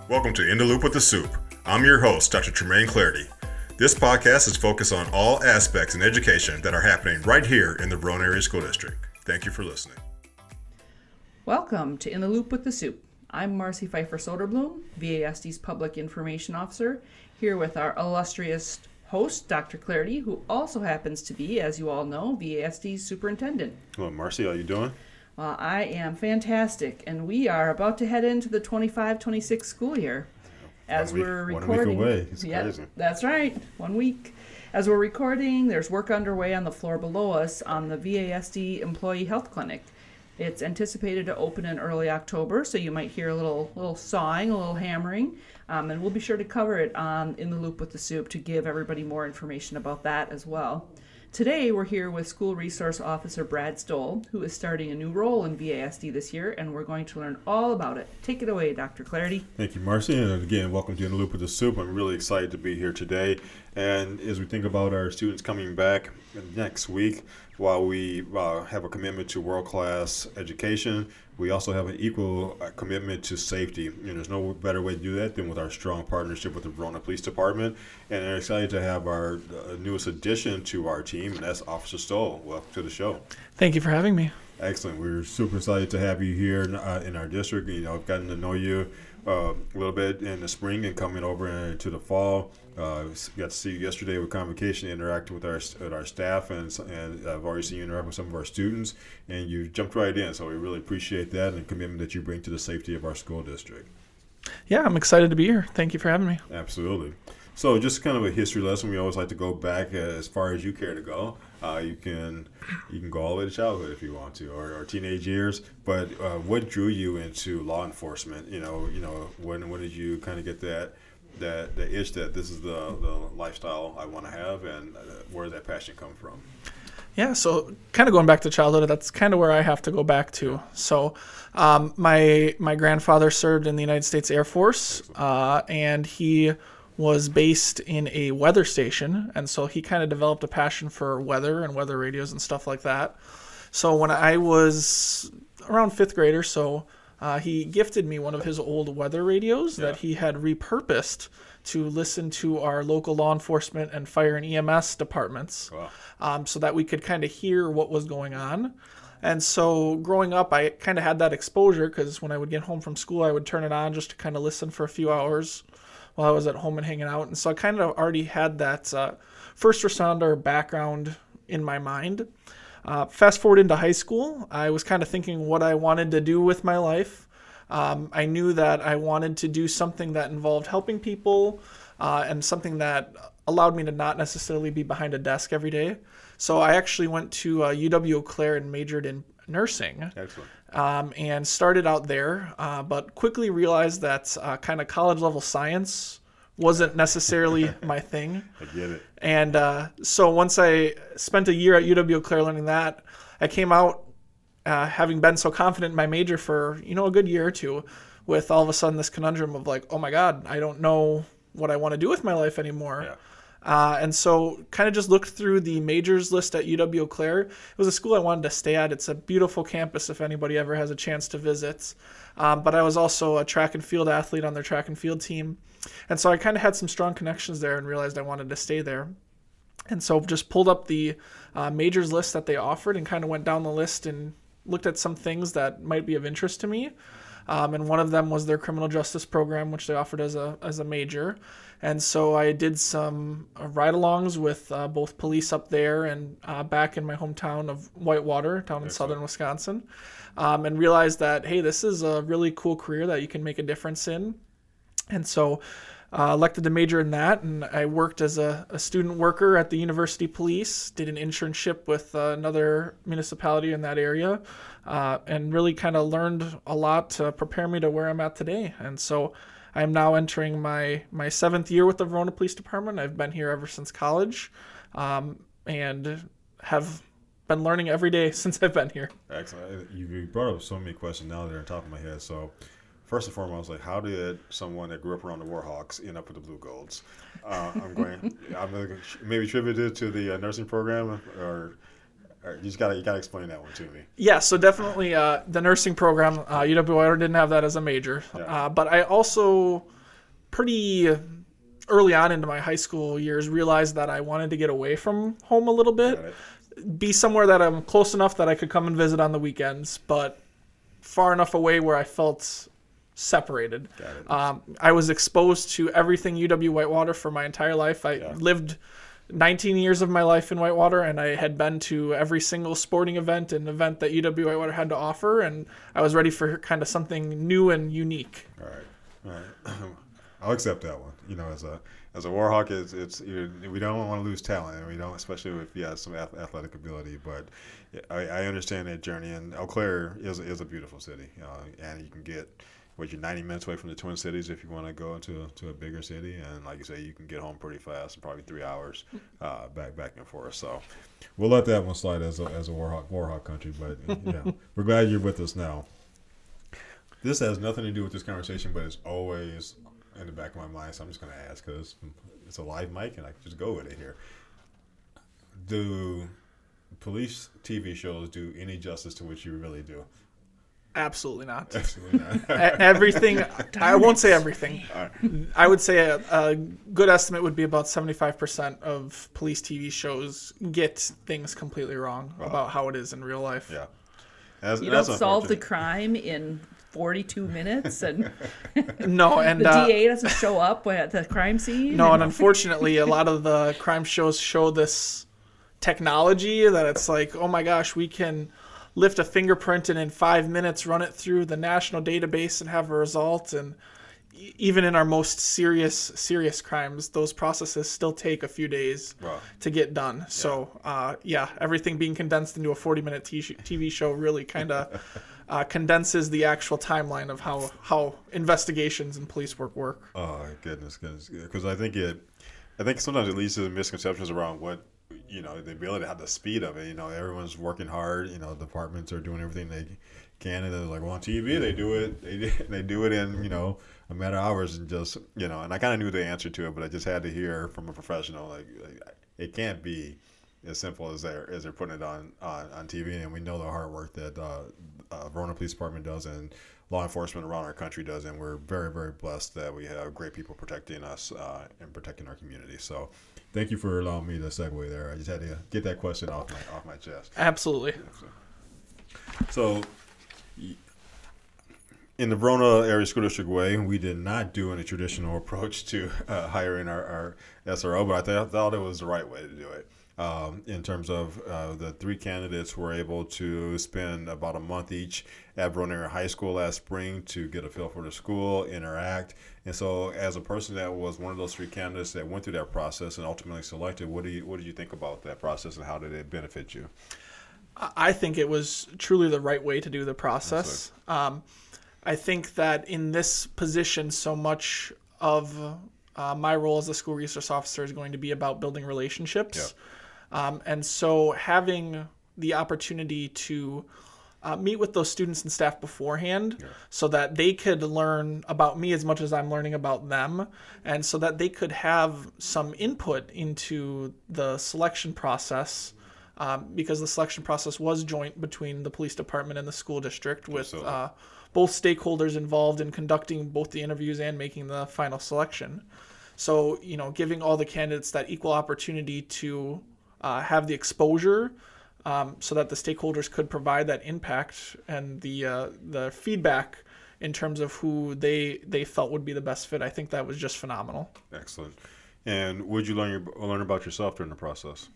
Welcome to In the Loop with the Soup. I'm your host, Dr. Tremaine Clarity. This podcast is focused on all aspects in education that are happening right here in the Roane Area School District. Thank you for listening. Welcome to In the Loop with the Soup. I'm Marcy Pfeiffer Soderblom, VASD's Public Information Officer, here with our illustrious host, Dr. Clarity, who also happens to be, as you all know, VASD's Superintendent. Hello, Marcy. How you doing? I am fantastic, and we are about to head into the 25-26 school year. As we're recording, 1 week away. It's crazy. That's right, 1 week. As we're recording, there's work underway on the floor below us on the VASD Employee Health Clinic. It's anticipated to open in early October, so you might hear a little sawing, a little hammering, and we'll be sure to cover it on In the Loop with the Soup to give everybody more information about that as well. Today, we're here with School Resource Officer Brad Stoll, who is starting a new role in VASD this year, and we're going to learn all about it. Take it away, Dr. Clarity. Thank you, Marcy, and again, welcome to In the Loop with the Soup. I'm really excited to be here today, and as we think about our students coming back next week, while we have a commitment to world-class education, we also have an equal commitment to safety. And there's no better way to do that than with our strong partnership with the Verona Police Department. And I'm excited to have our newest addition to our team, and that's Officer Stoll. Welcome to the show. Thank you for having me. Excellent. We're super excited to have you here in our district. I've gotten to know you a little bit in the spring and coming over into the fall. Got to see you yesterday with Convocation, interacting with our staff, and I've already seen you interact with some of our students, and you jumped right in. So we really appreciate that and the commitment that you bring to the safety of our school district. Yeah, I'm excited to be here. Thank you for having me. Absolutely. So just kind of a history lesson. We always like to go back as far as you care to go. You can go all the way to childhood if you want to, or teenage years. But what drew you into law enforcement? When did you kind of get that itch that this is the lifestyle I want to have, and where did that passion come from? Yeah, so kind of going back to childhood, that's kind of where I have to go back to. So my grandfather served in the United States Air Force, and he was based in a weather station, and so he kind of developed a passion for weather and weather radios and stuff like that. So when I was around fifth grade or so, he gifted me one of his old weather radios that he had repurposed to listen to our local law enforcement and fire and EMS departments. Wow. So that we could kind of hear what was going on. And so growing up, I kind of had that exposure because when I would get home from school, I would turn it on just to kind of listen for a few hours while I was at home and hanging out. And so I kind of already had that first responder background in my mind. Fast forward into high school, I was kind of thinking what I wanted to do with my life. I knew that I wanted to do something that involved helping people and something that allowed me to not necessarily be behind a desk every day. So I actually went to UW-Eau Claire and majored in nursing. Excellent. And started out there, but quickly realized that kind of college-level science wasn't necessarily my thing. I get it. And so once I spent a year at UW-Eau Claire learning that, I came out having been so confident in my major for, a good year or two, with all of a sudden this conundrum of like, oh my God, I don't know what I want to do with my life anymore. Yeah. And so kind of just looked through the majors list at UW-Eau Claire. It was a school I wanted to stay at. It's a beautiful campus if anybody ever has a chance to visit. But I was also a track and field athlete on their track and field team. And so I kind of had some strong connections there and realized I wanted to stay there. And so just pulled up the majors list that they offered and kind of went down the list and looked at some things that might be of interest to me. And one of them was their criminal justice program, which they offered as a major. And so I did some ride-alongs with both police up there and back in my hometown of Whitewater, down in southern Wisconsin, and realized that, hey, this is a really cool career that you can make a difference in. And so elected to major in that, and I worked as a student worker at the University Police, did an internship with another municipality in that area, and really kind of learned a lot to prepare me to where I'm at today. And so I am now entering my 7th year with the Verona Police Department. I've been here ever since college, and have been learning every day since I've been here. Excellent. You brought up so many questions now that are on top of my head. So first and foremost, like, how did someone that grew up around the Warhawks end up with the Blue Golds? I'm maybe attributed to the nursing program, or All right, you gotta explain that one to me. Yeah, so definitely the nursing program, UW-Whitewater didn't have that as a major. Yeah. But I also pretty early on into my high school years realized that I wanted to get away from home a little bit, Got it. be somewhere that I'm close enough that I could come and visit on the weekends, but far enough away where I felt separated. Got it. I was exposed to everything UW-Whitewater for my entire life. I lived 19 years of my life in Whitewater, and I had been to every single sporting event and event that UW-Whitewater had to offer, and I was ready for kind of something new and unique. All right. I'll accept that one. As a Warhawk, we don't want to lose talent, and we don't, especially if you have some athletic ability. But I understand that journey, and Eau Claire is a beautiful city, and you can get you're 90 minutes away from the Twin Cities if you want to go to a bigger city, and like you say, you can get home pretty fast, probably 3 hours back and forth. So we'll let that one slide as a Warhawk country. But we're glad you're with us now. This has nothing to do with this conversation, but it's always in the back of my mind, so I'm just going to ask because it's a live mic and I can just go with it here. Do police TV shows do any justice to what you really do? Absolutely not. Absolutely not. Everything, I won't say everything. I would say a good estimate would be about 75% of police TV shows get things completely wrong about how it is in real life. Yeah. You don't solve the crime in 42 minutes, and no, and the DA doesn't show up at the crime scene. No, and unfortunately, a lot of the crime shows show this technology that it's like, oh my gosh, we can lift a fingerprint and in 5 minutes run it through the national database and have a result. And even in our most serious crimes, those processes still take a few days to get done. Yeah. So, everything being condensed into a 40-minute TV show really kind of condenses the actual timeline of how investigations and police work. Oh, goodness. Because I think sometimes it leads to misconceptions around what, the ability to have the speed of it. Everyone's working hard. Departments are doing everything they can. And they're like, well, on TV, they do it. They do it in, a matter of hours and just, and I kind of knew the answer to it, but I just had to hear from a professional, like it can't be as simple as they're putting it on TV. And we know the hard work that Verona Police Department does and law enforcement around our country does, and we're very, very blessed that we have great people protecting us and protecting our community. So thank you for allowing me to segue there. I just had to get that question off my chest. Absolutely. So in the Verona Area School District way, we did not do any traditional approach to hiring our SRO, but I thought it was the right way to do it. In terms of the 3 candidates were able to spend about a month each at Verona Area High School last spring to get a feel for the school, interact. And so as a person that was one of those 3 candidates that went through that process and ultimately selected, what did you think about that process and how did it benefit you? I think it was truly the right way to do the process. I think that in this position, so much of my role as a school resource officer is going to be about building relationships. Yeah. And so having the opportunity to meet with those students and staff beforehand so that they could learn about me as much as I'm learning about them, and so that they could have some input into the selection process, because the selection process was joint between the police department and the school district with both stakeholders involved in conducting both the interviews and making the final selection. So, giving all the candidates that equal opportunity to have the exposure so that the stakeholders could provide that impact and the feedback in terms of who they felt would be the best fit. I think that was just phenomenal. Excellent. And would you learn about yourself during the process?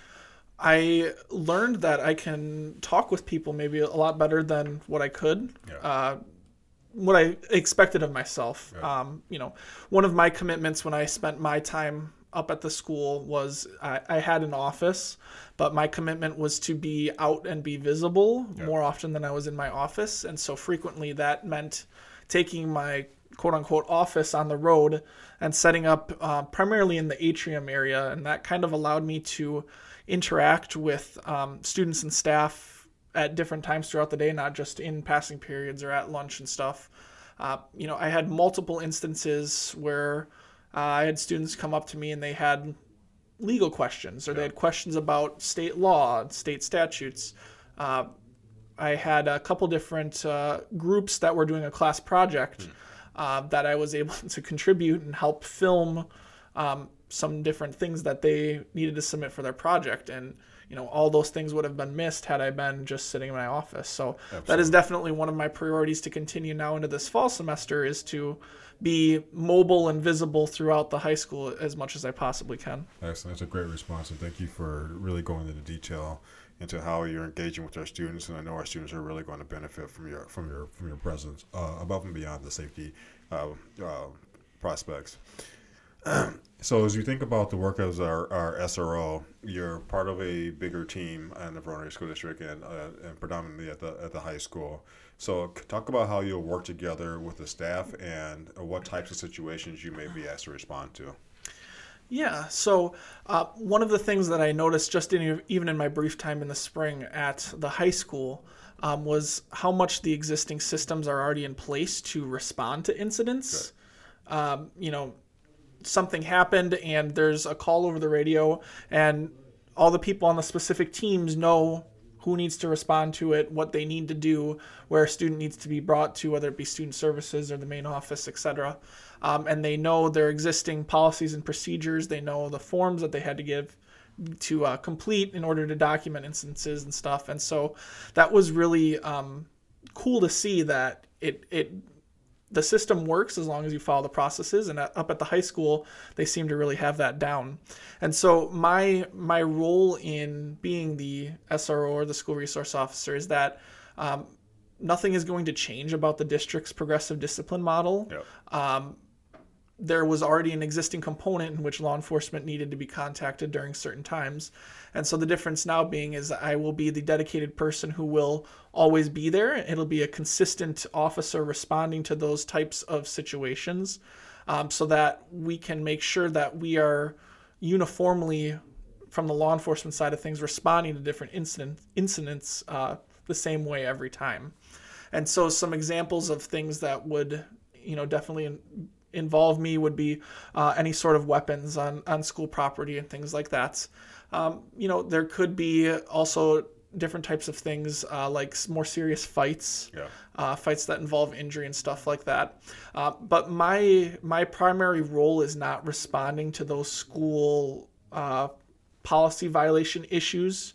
I learned that I can talk with people maybe a lot better than what I could. What I expected of myself. One of my commitments when I spent my time up at the school was I had an office, but my commitment was to be out and be visible more often than I was in my office. And so frequently that meant taking my quote-unquote office on the road and setting up primarily in the atrium area. And that kind of allowed me to interact with students and staff at different times throughout the day, not just in passing periods or at lunch and stuff. I had multiple instances where I had students come up to me and they had legal questions, or they had questions about state law, state statutes. I had a couple different groups that were doing a class project that I was able to contribute and help film some different things that they needed to submit for their project. And, all those things would have been missed had I been just sitting in my office. So that is definitely one of my priorities to continue now into this fall semester, is to be mobile and visible throughout the high school as much as I possibly can. Excellent. That's a great response, and thank you for really going into detail into how you're engaging with our students. And I know our students are really going to benefit from your presence above and beyond the safety prospects. So as you think about the work as our SRO, you're part of a bigger team in the Verona School District and predominantly at the high school. So talk about how you'll work together with the staff and what types of situations you may be asked to respond to. Yeah, so one of the things that I noticed just even in my brief time in the spring at the high school was how much the existing systems are already in place to respond to incidents. Something happened and there's a call over the radio, and all the people on the specific teams know who needs to respond to it, what they need to do, where a student needs to be brought to, whether it be student services or the main office, etc. And they know their existing policies and procedures. They know the forms that they had to give to complete in order to document instances and stuff. And so that was really cool to see that the system works as long as you follow the processes, and up at the high school, they seem to really have that down. And so my role in being the SRO, or the school resource officer, is that nothing is going to change about the district's progressive discipline model. Yep. There was already an existing component in which law enforcement needed to be contacted during certain times. And so the difference now being is I will be the dedicated person who will always be there. It'll be a consistent officer responding to those types of situations, so that we can make sure that we are uniformly, from the law enforcement side of things, responding to different incidents the same way every time. And so some examples of things that would, definitely involve me would be any sort of weapons on school property and things like that. There could be also different types of things like more serious fights, fights that involve injury and stuff like that. But my primary role is not responding to those school policy violation issues.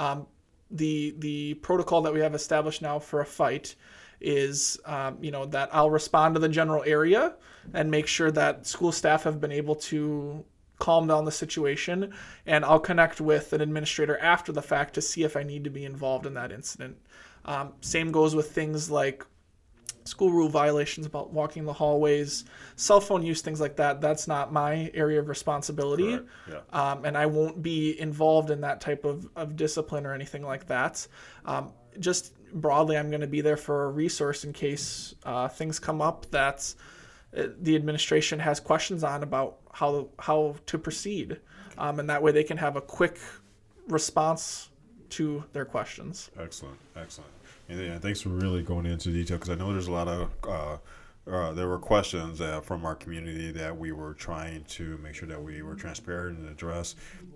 The protocol that we have established now for a fight is, that I'll respond to the general area and make sure that school staff have been able to calm down the situation, and I'll connect with an administrator after the fact to see if I need to be involved in that incident. Same goes with things like school rule violations about walking the hallways, cell phone use, things like that. That's not my area of responsibility. Yeah. And I won't be involved in that type of discipline or anything like that. Just broadly, I'm going to be there for a resource in case things come up that the administration has questions on about how to proceed. And that way they can have a quick response to their questions. Excellent. And thanks for really going into detail, because I know there's a lot of there were questions from our community that we were trying to make sure that we were transparent and address.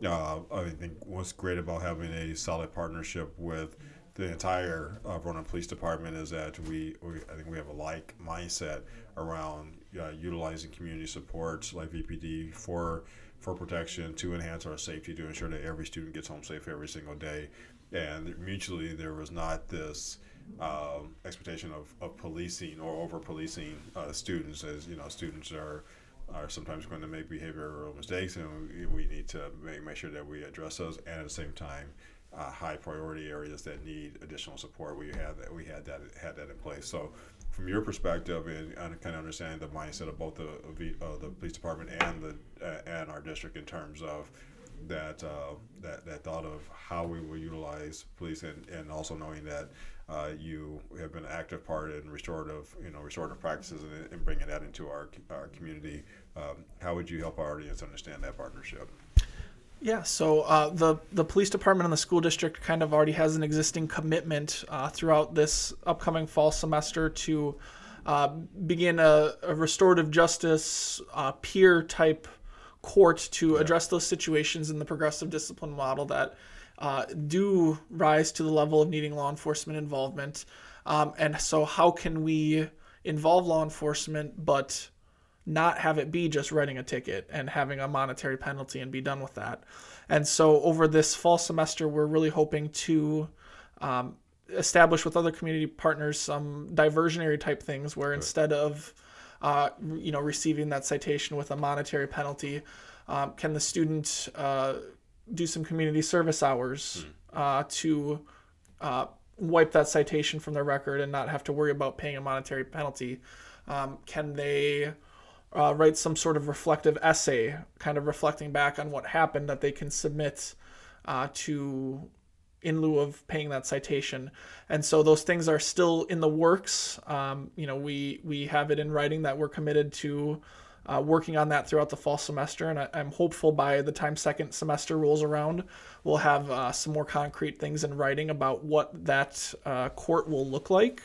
I think what's great about having a solid partnership with the entire Verona Police Department is that I think we have a like mindset around utilizing community supports like VPD for protection, to enhance our safety, to ensure that every student gets home safe every single day. And mutually, there was not this expectation of policing or over policing students, as students are sometimes going to make behavioral mistakes, and we need to make sure that we address those, and at the same time, high priority areas that need additional support. We had that in place. So, from your perspective, and kind of understanding the mindset of both the police department and our district in terms of that thought of how we will utilize police, and also knowing that you have been an active part in restorative practices and bringing that into our community. How would you help our audience understand that partnership? Yeah, so the police department and the school district kind of already has an existing commitment throughout this upcoming fall semester to begin a restorative justice peer type court to address those situations in the progressive discipline model that do rise to the level of needing law enforcement involvement. And so how can we involve law enforcement but not have it be just writing a ticket and having a monetary penalty and be done with that? And so over this fall semester, we're really hoping to establish with other community partners some diversionary type things where instead of receiving that citation with a monetary penalty, can the student do some community service hours to wipe that citation from their record and not have to worry about paying a monetary penalty? Can they write some sort of reflective essay, kind of reflecting back on what happened that they can submit to in lieu of paying that citation? And so those things are still in the works. We have it in writing that we're committed to working on that throughout the fall semester, and I'm hopeful by the time second semester rolls around, we'll have some more concrete things in writing about what that court will look like.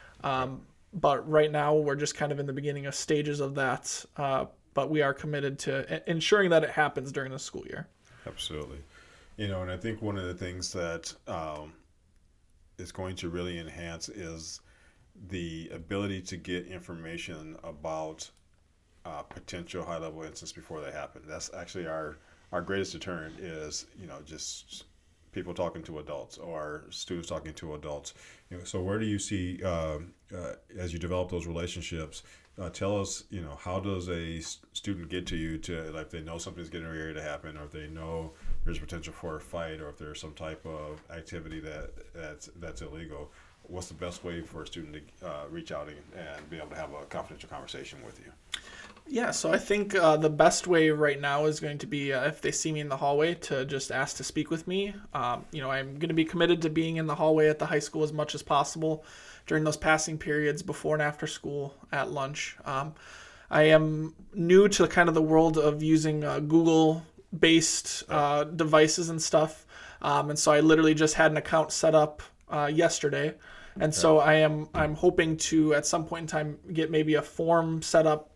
But right now, we're just kind of in the beginning of stages of that. But we are committed to ensuring that it happens during the school year. Absolutely. And I think one of the things that is going to really enhance is the ability to get information about potential high-level incidents before they happen. That's actually our greatest deterrent is, just people talking to adults or students talking to adults. So where do you see, as you develop those relationships, tell us, how does a student get to you to, like, if they know something's getting ready to happen, or if they know there's potential for a fight, or if there's some type of activity that's illegal, what's the best way for a student to reach out and be able to have a confidential conversation with you? Yeah, so I think the best way right now is going to be if they see me in the hallway to just ask to speak with me. I'm going to be committed to being in the hallway at the high school as much as possible during those passing periods before and after school, at lunch. I am new to kind of the world of using Google-based devices and stuff, and so I literally just had an account set up yesterday, and so I'm hoping to at some point in time get maybe a form set up.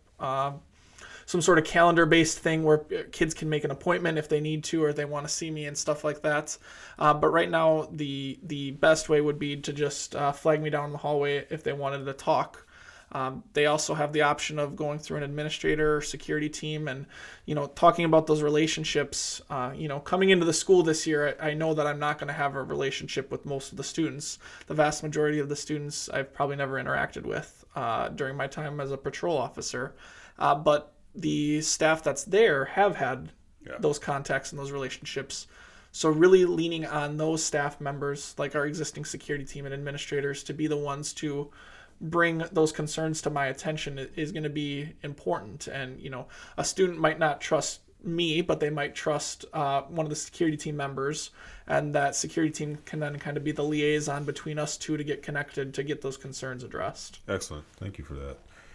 Some sort of calendar-based thing where kids can make an appointment if they need to, or they want to see me and stuff like that. But right now, the best way would be to just flag me down in the hallway if they wanted to talk. They also have the option of going through an administrator or security team and, talking about those relationships. Coming into the school this year, I know that I'm not going to have a relationship with most of the students. The vast majority of the students I've probably never interacted with during my time as a patrol officer. But the staff that's there have had those contacts and those relationships. So really leaning on those staff members, like our existing security team and administrators, to be the ones to bring those concerns to my attention is going to be important. And, a student might not trust me, but they might trust one of the security team members, and that security team can then kind of be the liaison between us two to get connected to get those concerns addressed. Excellent. Thank you for that.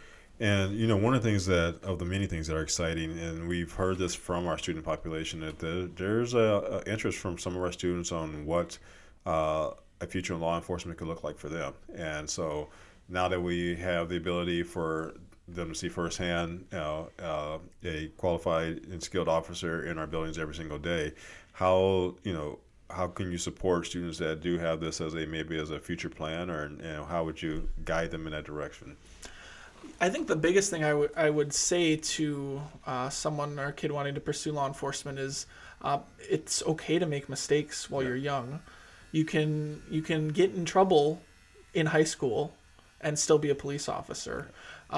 And, one of the things of the many things that are exciting, and we've heard this from our student population, that there's a interest from some of our students on what a future in law enforcement could look like for them. And so now that we have the ability for them to see firsthand a qualified and skilled officer in our buildings every single day, how can you support students that do have this maybe as a future plan, or how would you guide them in that direction? I think the biggest thing I would say to someone or a kid wanting to pursue law enforcement is it's okay to make mistakes while you're young. You can get in trouble in high school and still be a police officer.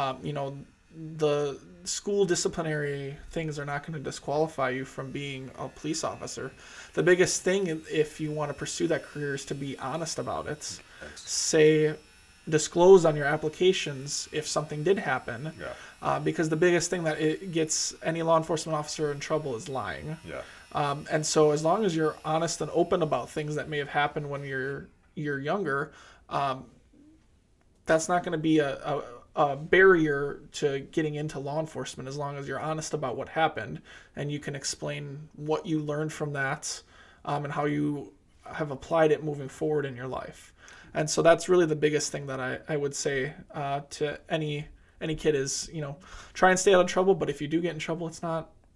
The school disciplinary things are not going to disqualify you from being a police officer. The biggest thing, if you want to pursue that career, is to be honest about it. Disclose on your applications if something did happen, because the biggest thing that it gets any law enforcement officer in trouble is lying. And so as long as you're honest and open about things that may have happened when you're younger, that's not going to be a barrier to getting into law enforcement, as long as you're honest about what happened and you can explain what you learned from that, and how you have applied it moving forward in your life. And so that's really the biggest thing that I would say to any kid is, try and stay out of trouble. But if you do get in trouble, it's not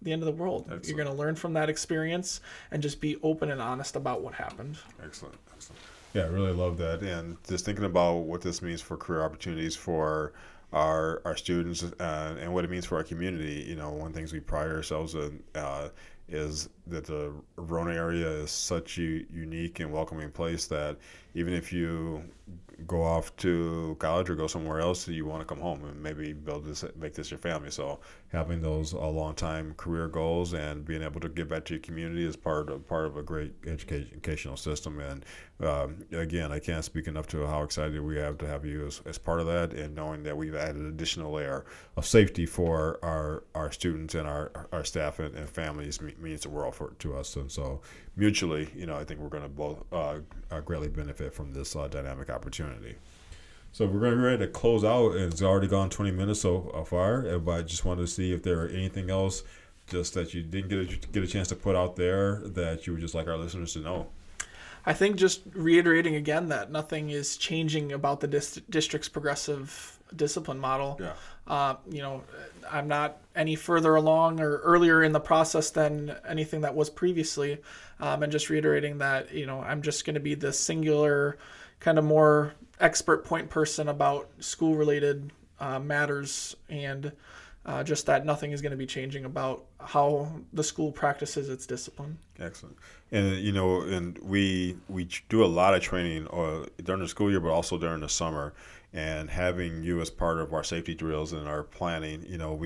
the end of the world. Excellent. You're going to learn from that experience and just be open and honest about what happened. Excellent. Yeah, I really love that. And just thinking about what this means for career opportunities for our students and what it means for our community. You know, one of the things we pride ourselves in is that the Verona area is such a unique and welcoming place that even if you go off to college or go somewhere else, you want to come home and maybe make this your family. So having those long time career goals and being able to give back to your community is part of a great educational system. And again, I can't speak enough to how excited we have to have you as part of that, and knowing that we've added an additional layer of safety for our students and our staff and families means the world to us. And so mutually, I think we're going to both greatly benefit from this dynamic opportunity. So we're going to be ready to close out. It's already gone 20 minutes so far, but I just wanted to see if there are anything else just that you didn't get a chance to put out there that you would just like our listeners to know. I think just reiterating again that nothing is changing about the district's progressive discipline model. Yeah. I'm not any further along or earlier in the process than anything that was previously. And just reiterating that, I'm just going to be the singular kind of more expert point person about school-related matters, and just that nothing is going to be changing about how the school practices its discipline. Excellent. And and we do a lot of training during the school year, but also during the summer. And having you as part of our safety drills and our planning,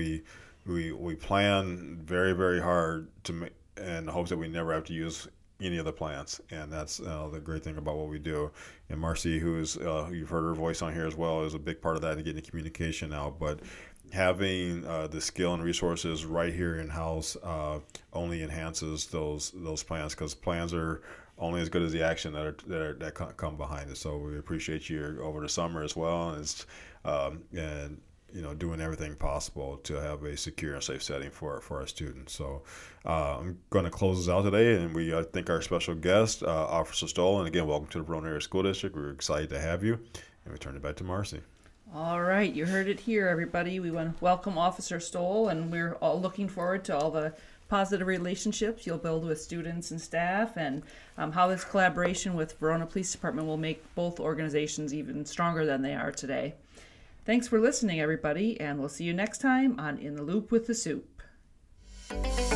we plan very, very hard in the hopes that we never have to use any of the plans. And that's the great thing about what we do. And Marcy, who's you've heard her voice on here as well, is a big part of that and getting the communication out. But having the skill and resources right here in house only enhances those plans, because plans are only as good as the action that come behind it. So we appreciate you over the summer as well, and doing everything possible to have a secure and safe setting for our students. So I'm going to close this out today, and we thank our special guest, Officer Stoll. And again, welcome to the Verona Area School District. We're excited to have you, and we turn it back to Marcy. All right, you heard it here, everybody. We want to welcome Officer Stoll, and we're all looking forward to all the positive relationships you'll build with students and staff, and how this collaboration with Verona Police Department will make both organizations even stronger than they are today. Thanks for listening, everybody, and we'll see you next time on In the Loop with the Soup.